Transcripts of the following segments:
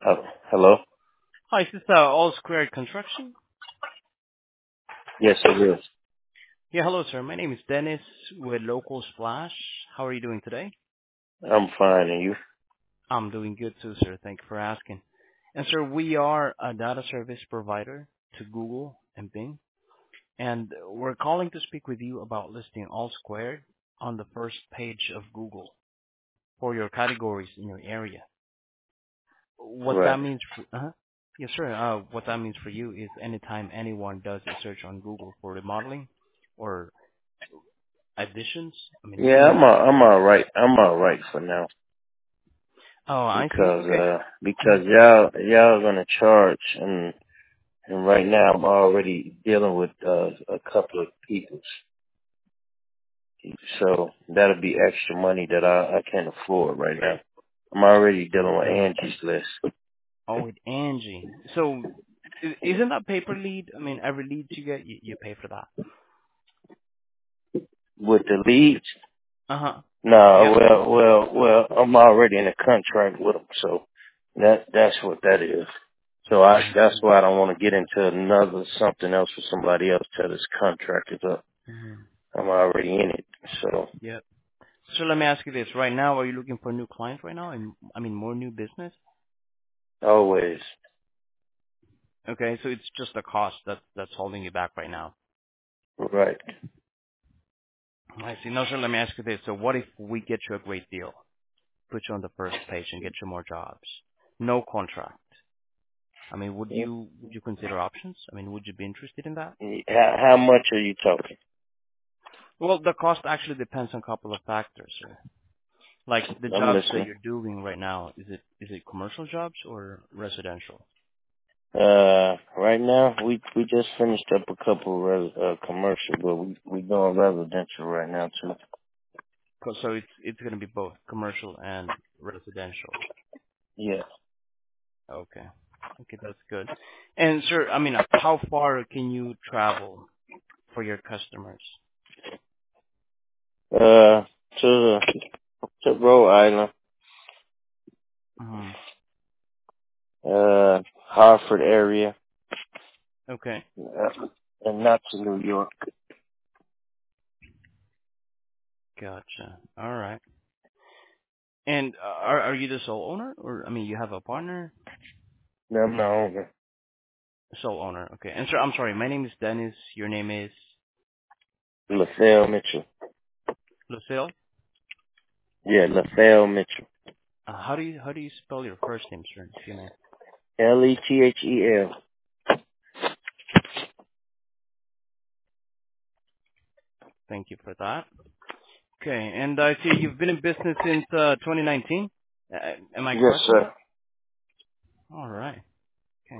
Oh, hello? Hi, is this All Squared Construction? Yes, it is. Yeah, hello, sir. My name is Dennis with Local Splash. How are you doing today? I'm fine, and you? I'm doing good too, sir. Thank you for asking. And sir, we are a data service provider to Google and Bing, and we're calling to speak with you about listing All Squared on the first page of Google for your categories in your area. What Right. that means for, yes, sir. What that means for you is anytime anyone does a search on Google for remodeling or additions, I mean, Yeah, new. I'm all right. I'm all right for now Oh, I see. because Okay. because Mhm. y'all gonna charge, and right now I'm already dealing with a couple of people, so that'll be extra money that I can't afford right now. I'm already dealing with Mhm. Angie's List. Oh, with Angie. So, isn't that pay per lead? I mean, every lead you get, you pay for that. With the leads, Uh huh. no, Yep. I'm already in a contract with them, so that's what that is. So I that's see. why I don't want to get into another something else with somebody else till this contract is up. Mhm. I'm already in it, so Yep. So let me ask you this: right now, are you looking for new clients right now? And I mean, more new business? always Okay, so it's just the cost that's holding you back right now. right. I see. No, sir. Let me ask you this: so what if we get you a great deal, put you on the first page, and get you more jobs, no contract? I mean, would you consider options? I mean, would you be interested in that? How much are you talking? Well, the cost actually depends on a couple of factors, sir. Like the I'm jobs that listening. you're doing right now, is it commercial jobs or residential? Right now we just finished up a couple commercial, but we doing residential right now too. So it's going to be both commercial and residential. Yeah. Okay. Okay, that's good. And sir, I mean, how far can you travel for your customers? Uh, to Rhode Island, Hmm. Hartford area, Okay. and not to New York. Gotcha. All right. And are you the sole owner, or I mean, you have a partner? No, I'm not owner. Sole owner. Okay. And sir, I'm sorry. My name is Dennis. Your name is LaFell Mitchell. Lucille. Yeah, LaFell Mitchell. How do you spell your first name, sir? If you may. Lethel. Thank you for that. Okay. And I see you've been in business since 2019. Am I Yes, correct on sir. that? All right. Okay.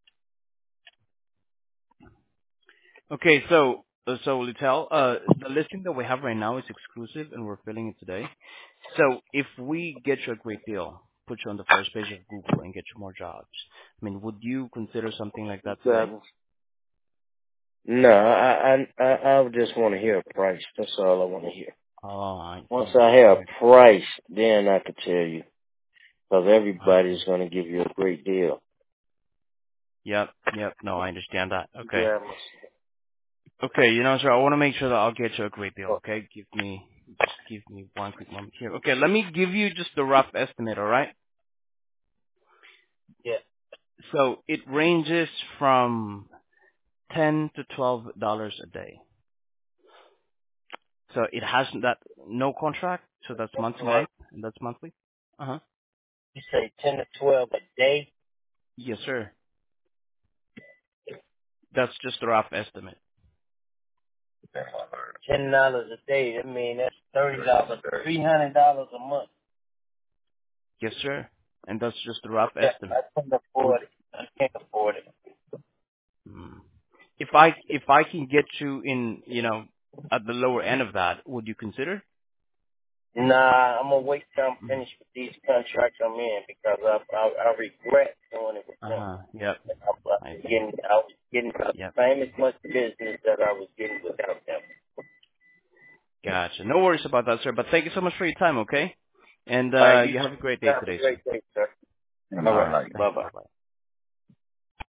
Okay. So Litel, the listing that we have right now is exclusive, and we're filling it today. So if we get you a great deal, put you on the first page of Google, and get you more jobs, I mean, would you consider something like that today? No, I just want to hear a price. That's all I want to hear. Oh, I Once see. I All have right. a price, then I could tell you. Because I everybody's see. going to give you a great deal. Yep. Yep. No, I understand that. Okay. Yeah. Okay. Sir, I want to make sure that I'll get you a great deal. Okay. Just give me one quick moment here. Okay. Let me give you just the rough estimate. All right. Yeah. So it ranges from $10 to $12 a day. So it has that no contract. So that's month to Right. month, and that's monthly. Uh huh. You say 10 to 12 a day? Yes, sir. That's just a rough estimate. $10 a day. I mean, that's $30, $300 a month. Yes, sir. And that's just a rough Yeah, estimate. I can't Would afford it. I can't afford it. mm, if I can get you in, at the lower end of that, would you consider? Nah, I'm gonna wait till I'm Mm. finished with these contracts I'm in because I regret doing it with Uh them. huh. Yep. I see. I was getting the Yep. same as much business that I was getting without them. Gotcha. No worries about that, sir. But thank you so much for your time. Okay. And All right, you you have a great day have a today, sir. great day, sir. Have a All nice right. night. Bye Bye bye. bye.